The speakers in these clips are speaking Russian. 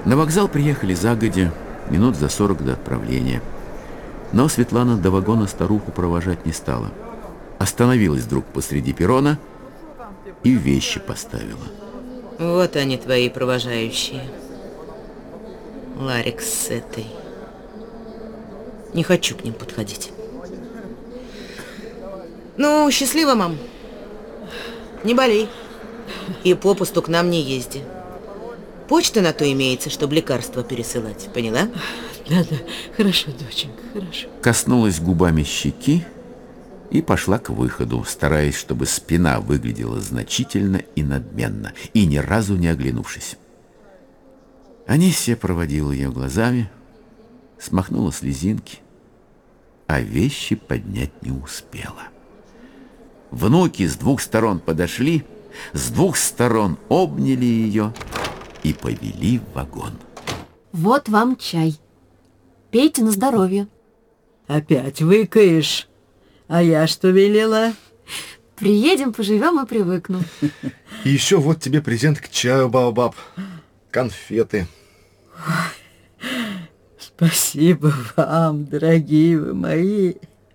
На вокзал приехали загодя, минут за 40 до отправления. Но Светлана до вагона старуху провожать не стала. Остановилась вдруг посреди перрона и вещи поставила. Вот они, твои провожающие. Ларик с этой. Не хочу к ним подходить. Ну, счастливо, мам. Не болей. И попусту к нам не езди. Почта на то имеется, чтобы лекарства пересылать. Поняла? Да, хорошо, доченька, хорошо. Коснулась губами щеки и пошла к выходу, стараясь, чтобы спина выглядела значительно и надменно, и ни разу не оглянувшись. Анисия проводила ее глазами, смахнула слезинки, а вещи поднять не успела. Внуки с двух сторон подошли, с двух сторон обняли ее и повели в вагон. Вот вам чай. Пейте на здоровье. Опять выкаешь? А я что велела? Приедем, поживем и привыкну. И еще вот тебе презент к чаю, Баобаб. Конфеты. Спасибо вам, дорогие вы мои.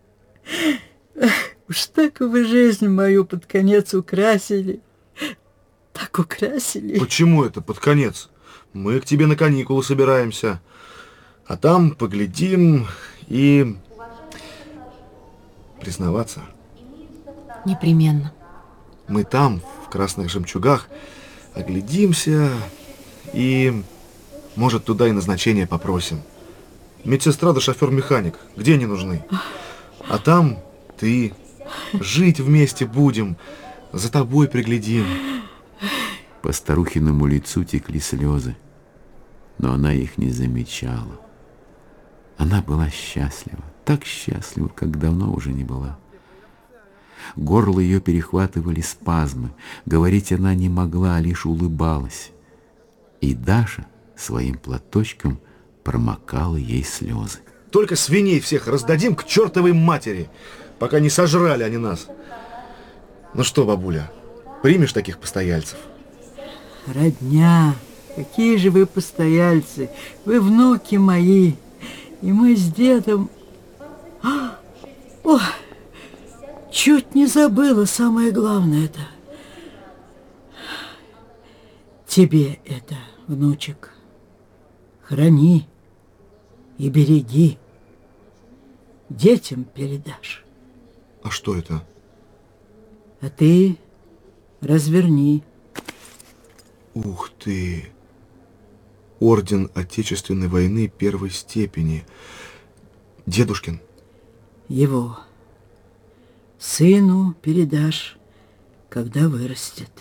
Уж так вы жизнь мою под конец украсили. Так украсили. Почему это под конец? Мы к тебе на каникулы собираемся. А там поглядим и... Признаваться. Непременно. Мы там, в красных жемчугах, оглядимся и, может, туда и назначение попросим. Медсестра да шофер-механик, где они нужны? А там ты, жить вместе будем, за тобой приглядим. По старухиному лицу текли слезы, но она их не замечала. Она была счастлива, так счастлива, как давно уже не была. Горло ее перехватывали спазмы, говорить она не могла, а лишь улыбалась. И Даша своим платочком промокала ей слезы. Только свиней всех раздадим к чертовой матери, пока не сожрали они нас. Ну что, бабуля, примешь таких постояльцев? Родня, какие же вы постояльцы, вы внуки мои. И мы с дедом... О, чуть не забыла самое главное-то. Тебе это, внучек, храни и береги. Детям передашь. А что это? А ты разверни. Ух ты! Орден Отечественной войны первой степени. Дедушкин. Его сыну передашь, когда вырастет.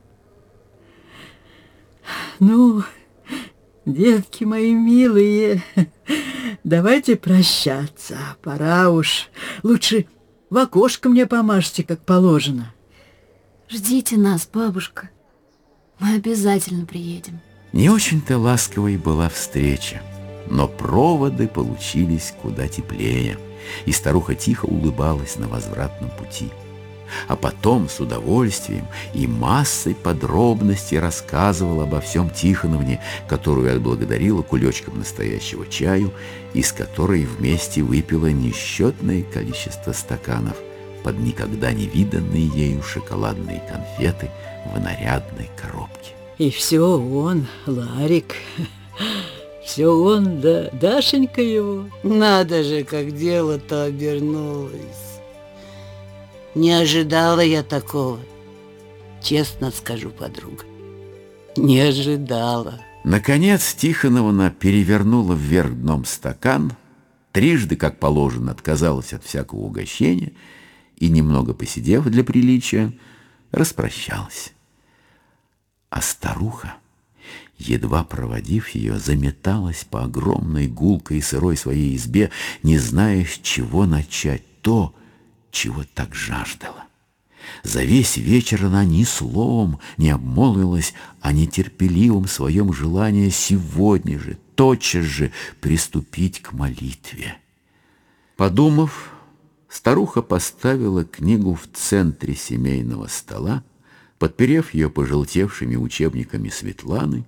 Ну, детки мои милые, давайте прощаться. Пора уж. Лучше в окошко мне помажьте, как положено. Ждите нас, бабушка. Мы обязательно приедем. Не очень-то ласковой была встреча, но проводы получились куда теплее, и старуха тихо улыбалась на возвратном пути. А потом с удовольствием и массой подробностей рассказывала обо всем Тихоновне, которую отблагодарила кулечком настоящего чаю, из которой вместе выпила несчетное количество стаканов под никогда не виданные ею шоколадные конфеты в нарядной коробке. И все он, Ларик, все он, да Дашенька его. Надо же, как дело-то обернулось. Не ожидала я такого. Честно скажу, подруга. Не ожидала. Наконец Тихоновна перевернула вверх дном стакан, трижды, как положено, отказалась от всякого угощения и, немного посидев для приличия, распрощалась. А старуха, едва проводив ее, заметалась по огромной гулкой и сырой своей избе, не зная, с чего начать то, чего так жаждала. За весь вечер она ни словом не обмолвилась о нетерпеливом своем желании сегодня же, тотчас же приступить к молитве. Подумав, старуха поставила книгу в центре семейного стола, подперев ее пожелтевшими учебниками Светланы,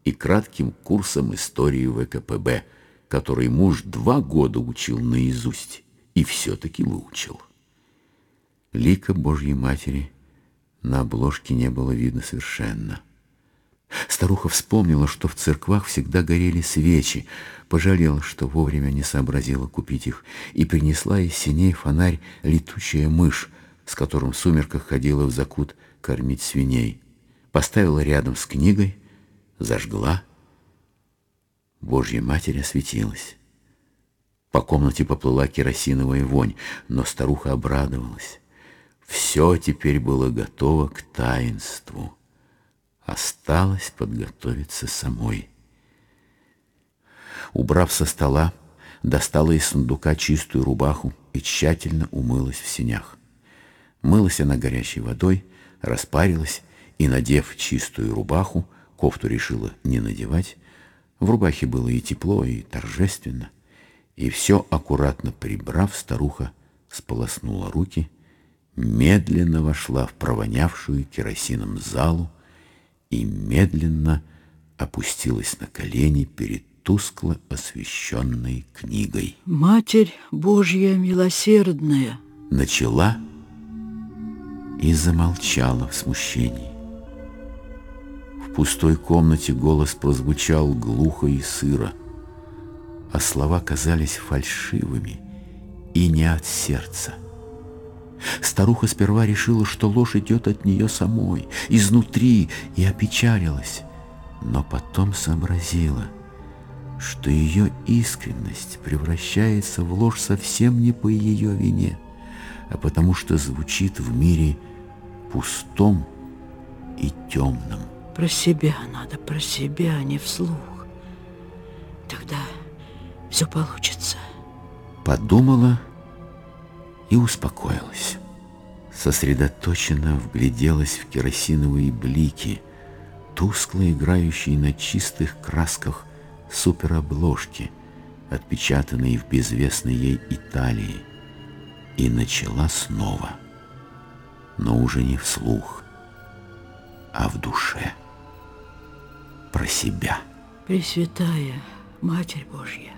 и кратким курсом истории ВКПБ, который муж 2 года учил наизусть и все-таки выучил. Лика Божьей Матери на обложке не было видно совершенно. Старуха вспомнила, что в церквах всегда горели свечи, пожалела, что вовремя не сообразила купить их, и принесла из сеней фонарь летучая мышь, с которым в сумерках ходила в закут кормить свиней. Поставила рядом с книгой, зажгла. Божья Матерь осветилась. По комнате поплыла керосиновая вонь, но старуха обрадовалась. Все теперь было готово к таинству. Осталось подготовиться самой. Убрав со стола, достала из сундука чистую рубаху и тщательно умылась в сенях. Мылась она горячей водой, распарилась и, надев чистую рубаху, кофту решила не надевать. В рубахе было и тепло, и торжественно. И все аккуратно прибрав, старуха сполоснула руки, медленно вошла в провонявшую керосином залу и медленно опустилась на колени перед тускло освещенной книгой. Матерь Божья милосердная. Начала и замолчала в смущении. В пустой комнате голос прозвучал глухо и сыро, а слова казались фальшивыми и не от сердца. Старуха сперва решила, что ложь идет от нее самой, изнутри, и опечалилась, но потом сообразила, что ее искренность превращается в ложь совсем не по ее вине, а потому что звучит в мире пустом и темном. Про себя надо, про себя, а не вслух. Тогда все получится. Подумала и успокоилась. Сосредоточенно вгляделась в керосиновые блики, тускло играющие на чистых красках суперобложки, отпечатанные в безвестной ей Италии, и начала снова, но уже не вслух, а в душе, про себя. Пресвятая Матерь Божья,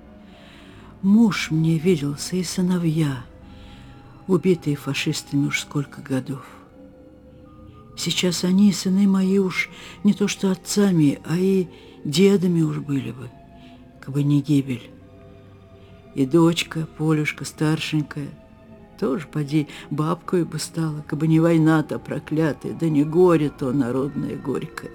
муж мне виделся и сыновья, убитые фашистами уж сколько годов. Сейчас они, сыны мои, уж не то что отцами, а и дедами уж были бы, кабы не гибель. И дочка, Полюшка, старшенькая, тоже, поди, бабкой бы стала, кабы не война-то проклятая, да не горе то народное горькое.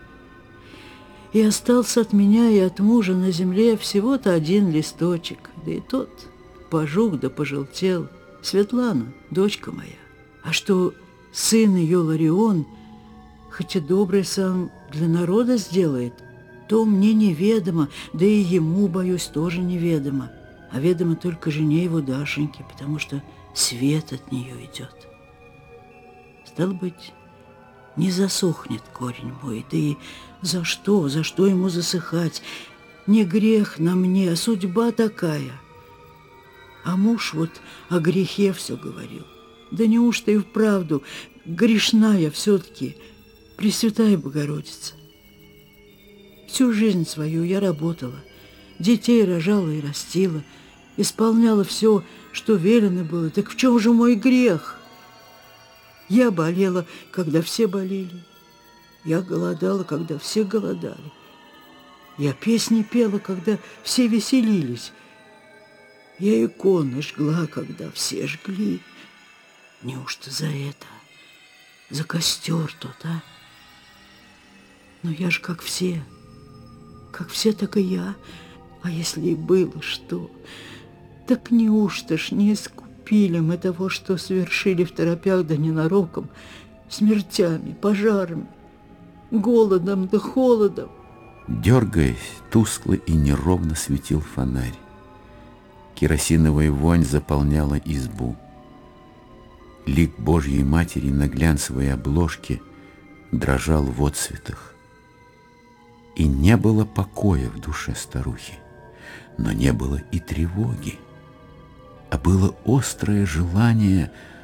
И остался от меня и от мужа на земле всего-то один листочек, да и тот пожух да пожелтел. Светлана, дочка моя. А что сын ее Ларион, хоть и добрый сам для народа сделает, то мне неведомо, да и ему, боюсь, тоже неведомо. А ведомо только жене его Дашеньке, потому что свет от нее идет. Стало быть, не засохнет корень мой, да и за что ему засыхать? Не грех на мне, а судьба такая. А муж вот о грехе все говорил. Да неужто и вправду грешна я все-таки, Пресвятая Богородица? Всю жизнь свою я работала, детей рожала и растила, исполняла все, что велено было. Так в чем же мой грех? Я болела, когда все болели. Я голодала, когда все голодали. Я песни пела, когда все веселились. Я иконы жгла, когда все жгли. Неужто за это? За костер тот, а? Но я ж как все, так и я. А если и было что, так неужто ж не искупили мы того, что совершили в торопях да ненароком, смертями, пожарами, голодом да холодом? Дергаясь, тускло и неровно светил фонарь. Керосиновая вонь заполняла избу. Лик Божьей Матери на глянцевой обложке дрожал в отсветах. И не было покоя в душе старухи, но не было и тревоги, а было острое желание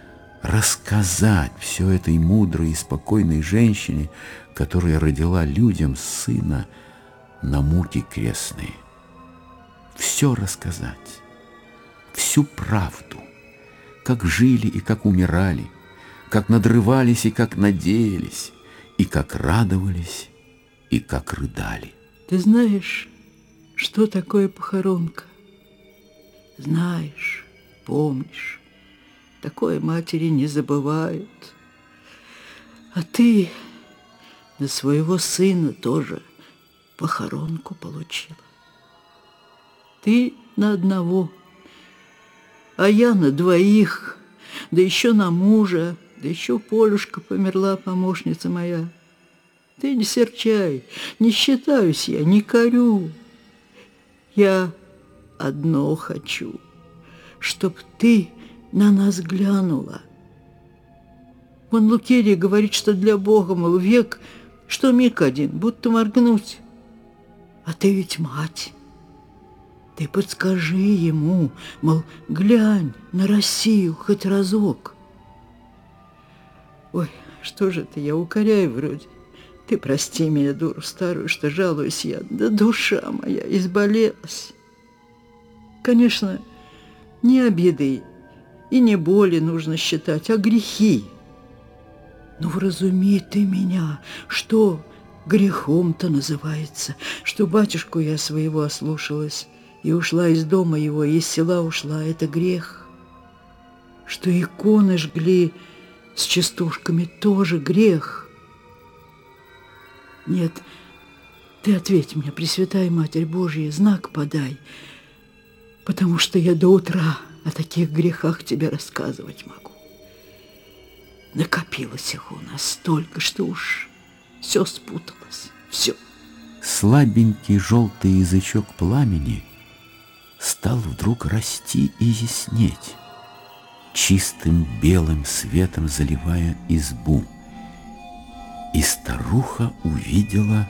рассказать все этой мудрой и спокойной женщине, которая родила людям сына на муки крестные. Все рассказать, всю правду, как жили и как умирали, как надрывались и как надеялись, и как радовались, и как рыдали. Ты знаешь, что такое похоронка? Знаешь, помнишь. Такое матери не забывают. А ты на своего сына тоже похоронку получила. Ты на одного, а я на двоих, да еще на мужа, да еще Полюшка померла, помощница моя. Ты не серчай, не считаюсь я, не корю. Я одно хочу, чтоб ты на нас глянула. Вон Лукерья говорит, что для Бога, мол, век, что миг один, будто моргнуть. А ты ведь мать. Ты подскажи ему, мол, глянь на Россию хоть разок. Ой, что же это я укоряю вроде. Ты прости меня, дуру старую, что жалуюсь я. Да душа моя изболелась. Конечно, не обиды и не боли нужно считать, а грехи. Ну, вразуми ты меня, что грехом-то называется, что батюшку я своего ослушалась и ушла из дома его, и из села ушла, это грех. Что иконы жгли с частушками, тоже грех. Нет, ты ответь мне, Пресвятая Матерь Божья, знак подай, потому что я до утра о таких грехах тебе рассказывать могу. Накопилось их у нас столько, что уж все спуталось, все. Слабенький желтый язычок пламени стал вдруг расти и яснеть, чистым белым светом заливая избу. И старуха увидела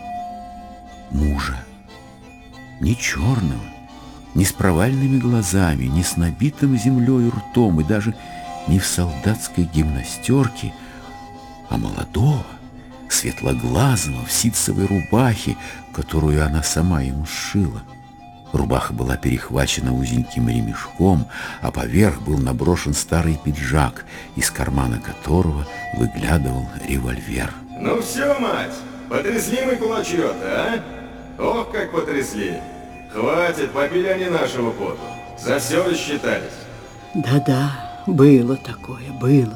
мужа, не черного, не с провальными глазами, не с набитым землей ртом и даже не в солдатской гимнастерке, а молодого, светлоглазого, в ситцевой рубахе, которую она сама ему сшила. Рубаха была перехвачена узеньким ремешком, а поверх был наброшен старый пиджак, из кармана которого выглядывал револьвер. Ну все, мать, потрясли мы кулачье-то, а? Ох, как потрясли. Хватит, попили они нашего поту. За все рассчитались. Да-да, было такое, было.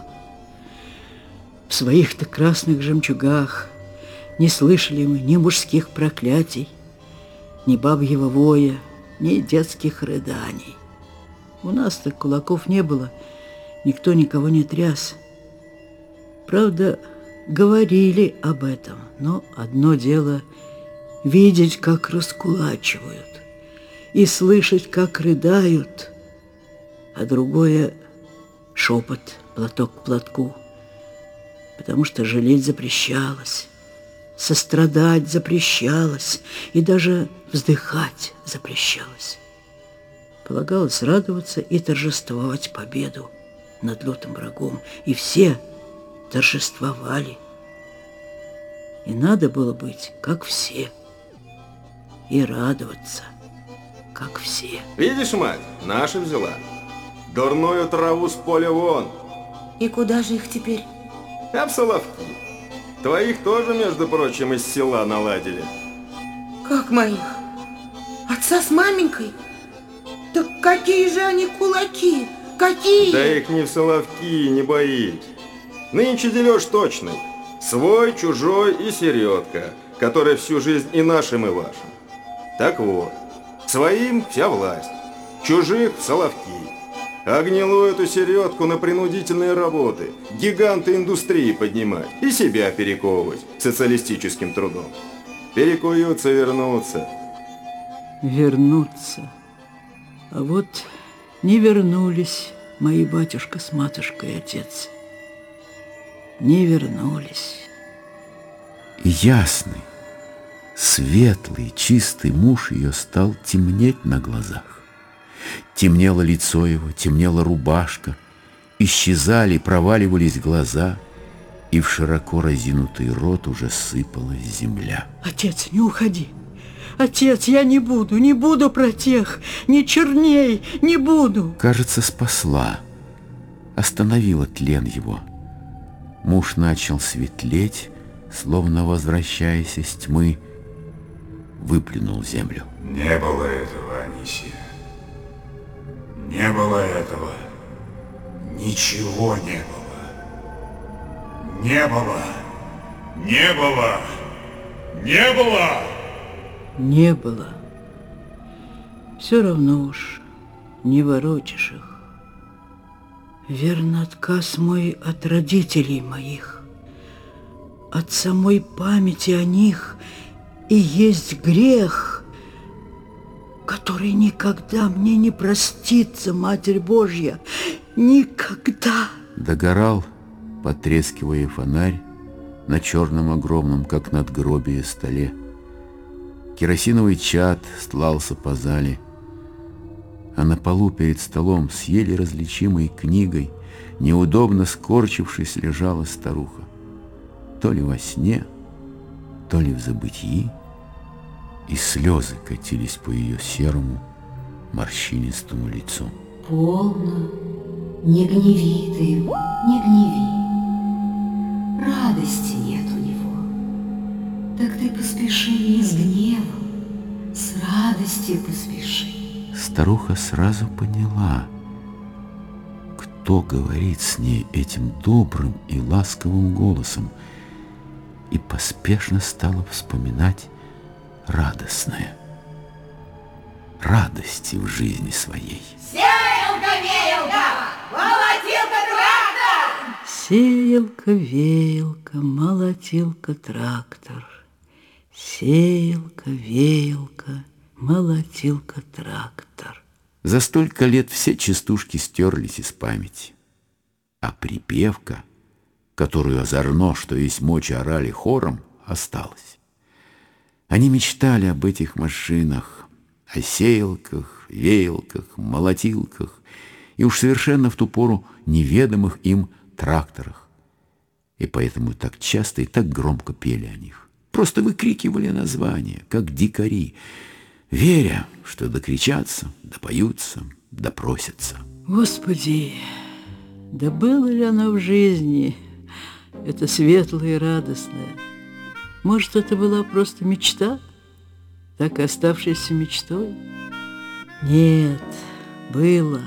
В своих-то красных жемчугах не слышали мы ни мужских проклятий, ни бабьего воя, ни детских рыданий. У нас-то кулаков не было, никто никого не тряс. Правда, говорили об этом, но одно дело видеть, как раскулачивают, и слышать, как рыдают, а другое — шепот, платок к платку, потому что жалеть запрещалось, сострадать запрещалось и даже вздыхать запрещалось. Полагалось радоваться и торжествовать победу над лютым врагом, и все торжествовали. И надо было быть, как все, и радоваться, как все. Видишь, мать, наша взяла. Дурную траву с поля вон. И куда же их теперь? А в Соловки. Твоих тоже, между прочим, из села наладили. Как моих? Отца с маменькой? Так какие же они кулаки? Какие? Да их не в Соловки, не боись. Нынче дележ точный. Свой, чужой и середка, который всю жизнь и нашим, и вашим. Так вот, своим вся власть, чужих в Соловки. А гнилую эту середку на принудительные работы, гиганты индустрии поднимать и себя перековывать социалистическим трудом. Перекуются, вернутся. Вернуться. А вот не вернулись мои батюшка с матушкой и отец. Не вернулись. Ясный, светлый, чистый муж ее стал темнеть на глазах. Темнело лицо его, темнела рубашка, Исчезали, проваливались глаза, и в широко разинутый рот уже сыпалась земля. Отец, не уходи. Отец, я не буду про тех, ни черней, не буду. Кажется, спасла, остановила тлен его. Муж начал светлеть, словно возвращаясь из тьмы, выплюнул землю. Не было этого, Анисия. Не было этого. Ничего не было. Не было. Не было. Не было. Не было. Все равно уж не воротишь их. Верно, отказ мой от родителей моих, от самой памяти о них и есть грех, который никогда мне не простится, Матерь Божья, никогда. Догорал, потрескивая фонарь на черном огромном, как надгробие, столе. Керосиновый чад стлался по зале, а на полу перед столом с еле различимой книгой, неудобно скорчившись, лежала старуха. То ли во сне, то ли в забытии, и слезы катились по ее серому, морщинистому лицу. Полно, не гневи ты его, не гневи. Радости нет у него. Так ты поспеши не с гневом, с радостью поспеши. Старуха сразу поняла, кто говорит с ней этим добрым и ласковым голосом, и поспешно стала вспоминать радостное, радости в жизни своей. Сеялка, веялка, молотилка, трактор! Сеялка, веялка, молотилка, трактор. Сеялка, веялка, молотилка, трактор. За столько лет все частушки стерлись из памяти, а припевка, которую озорно, что есть мочи, орали хором, осталась. Они мечтали об этих машинах, о сеялках, веялках, молотилках и уж совершенно в ту пору неведомых им тракторах. И поэтому так часто и так громко пели о них. Просто выкрикивали названия, как дикари, веря, что докричатся, допоются, допросятся. Господи, да было ли оно в жизни, это светлое и радостное? Может, это была просто мечта, так и оставшаяся мечтой? Нет, было.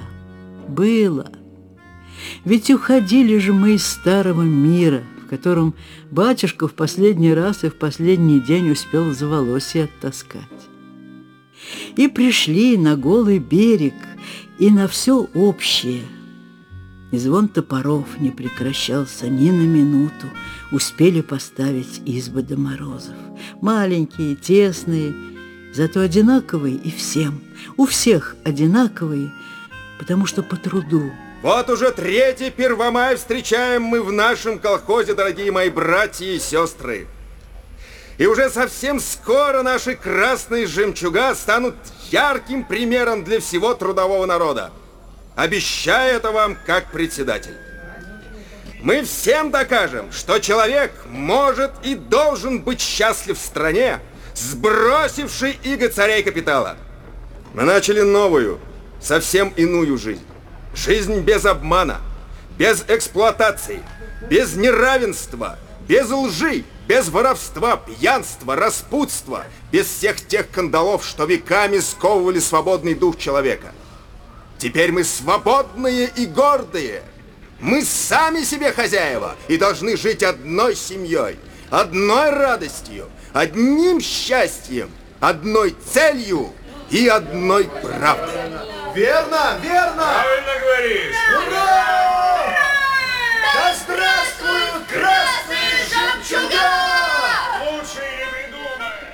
Ведь уходили же мы из старого мира, в котором батюшка в последний раз и в последний день успел за волосье оттаскать. И пришли на голый берег и на все общее. И звон топоров не прекращался ни на минуту. Успели поставить избы до морозов. Маленькие, тесные, зато одинаковые и всем. У всех одинаковые, потому что по труду. Вот уже 3-й Первомай встречаем мы в нашем колхозе, дорогие мои братья и сестры. И уже совсем скоро наши красные жемчуга станут ярким примером для всего трудового народа. Обещаю это вам как председатель. Мы всем докажем, что человек может и должен быть счастлив в стране, сбросившей иго царя и капитала. Мы начали новую, совсем иную жизнь. Жизнь без обмана, без эксплуатации, без неравенства, без лжи, без воровства, пьянства, распутства, без всех тех кандалов, что веками сковывали свободный дух человека. Теперь мы свободные и гордые. Мы сами себе хозяева и должны жить одной семьей, одной радостью, одним счастьем, одной целью и одной правдой. Верно, верно! Правильно говоришь! Ура! Да здравствуют красные жемчуга! Лучше и не придумаешь!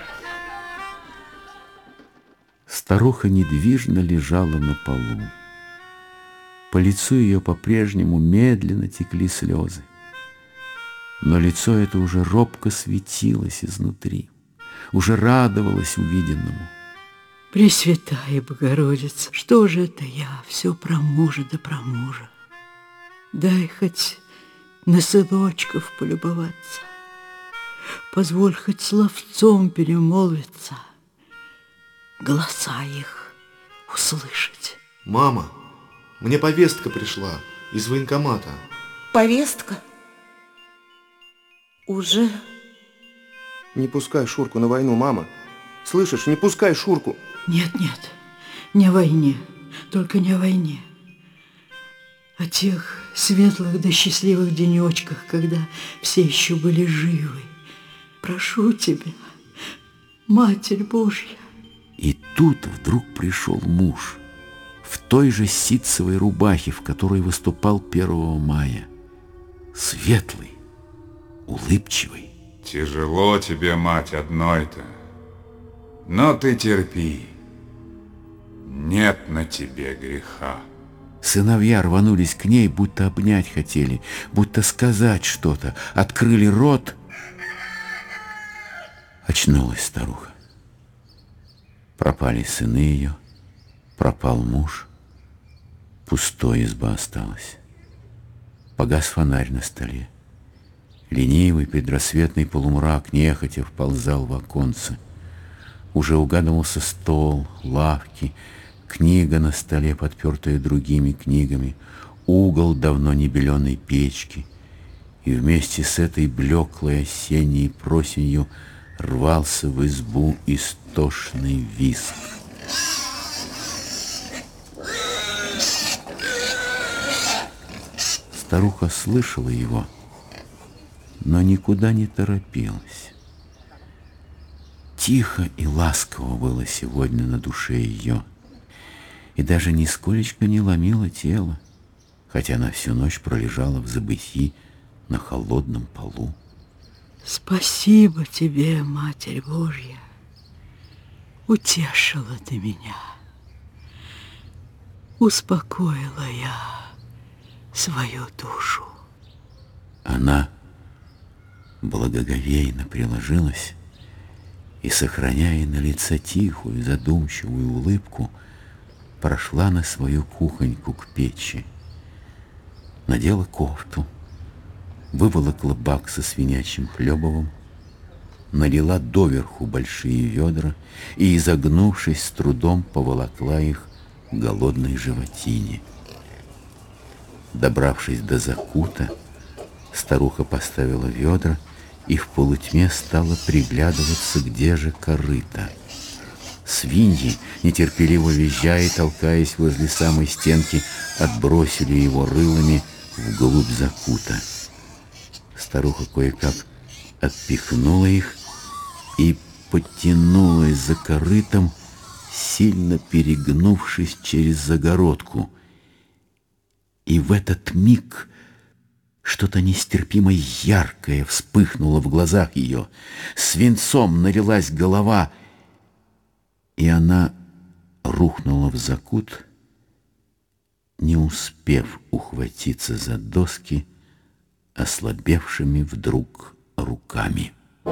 Старуха недвижно лежала на полу. По лицу ее по-прежнему медленно текли слезы. Но лицо это уже робко светилось изнутри, уже радовалось увиденному. Пресвятая Богородица, что же это я все про мужа да про мужа? Дай хоть на сыночков полюбоваться. Позволь хоть словцом перемолвиться, голоса их услышать. Мама, мне повестка пришла из военкомата. Повестка? Уже? Не пускай Шурку на войну, мама. Слышишь, не пускай Шурку. Нет, не о войне, только не о войне. О тех светлых да счастливых денечках, когда все еще были живы. Прошу тебя, Матерь Божья. И тут вдруг пришел муж в той же ситцевой рубахе, в которой выступал 1 мая. Светлый, улыбчивый. Тяжело тебе, мать, одной-то. Но ты терпи. Нет на тебе греха. Сыновья рванулись к ней, будто обнять хотели, будто сказать что-то. Открыли рот. Очнулась старуха. Пропали сыны ее, пропал муж. Пустой изба осталась. Погас фонарь на столе. Ленивый предрассветный полумрак нехотя вползал в оконце. Уже угадывался стол, лавки, книга на столе, подпертая другими книгами, угол давно не беленой печки. И вместе с этой блеклой осенней просенью рвался в избу истошный визг. Старуха слышала его, но никуда не торопилась. Тихо и ласково было сегодня на душе ее, и даже нисколечко не ломило тело, хотя она всю ночь пролежала в забытии на холодном полу. Спасибо тебе, Матерь Божья, утешила ты меня, успокоила я свою душу. Она благоговейно приложилась и, сохраняя на лице тихую, задумчивую улыбку, прошла на свою кухоньку к печи, надела кофту, выволокла бак со свинячьим хлебовым, налила доверху большие ведра и, изогнувшись, с трудом поволокла их к голодной животине. Добравшись до закута, старуха поставила ведра и в полутьме стала приглядываться, где же корыто. Свиньи, нетерпеливо визжая и толкаясь возле самой стенки, отбросили его рылами вглубь закута. Старуха кое-как отпихнула их и потянулась за корытом, сильно перегнувшись через загородку. И в этот миг что-то нестерпимо яркое вспыхнуло в глазах ее. Свинцом налилась голова, и она рухнула в закут, не успев ухватиться за доски ослабевшими вдруг руками.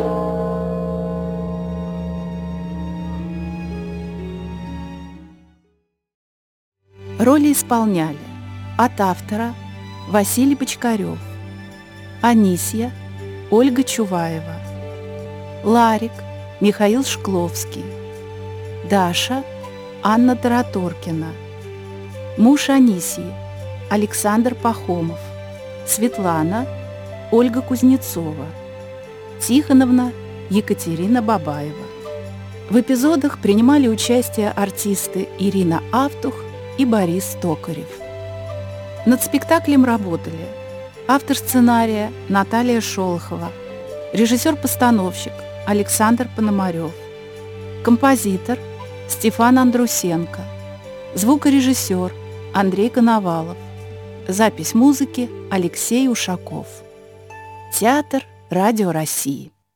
Роли исполняли от автора Василий Бочкарев, Анисья Ольга Чуваева, Ларик Михаил Шкловский, Даша Анна Тараторкина, муж Анисьи Александр Пахомов, Светлана Ольга Кузнецова, Тихоновна Екатерина Бабаева. В эпизодах принимали участие артисты Ирина Автух и Борис Токарев. Над спектаклем работали автор сценария Наталья Шолохова, режиссер-постановщик Александр Пономарев, композитор Стефан Андрусенко, звукорежиссер Андрей Коновалов, запись музыки Алексей Ушаков. Театр Радио России.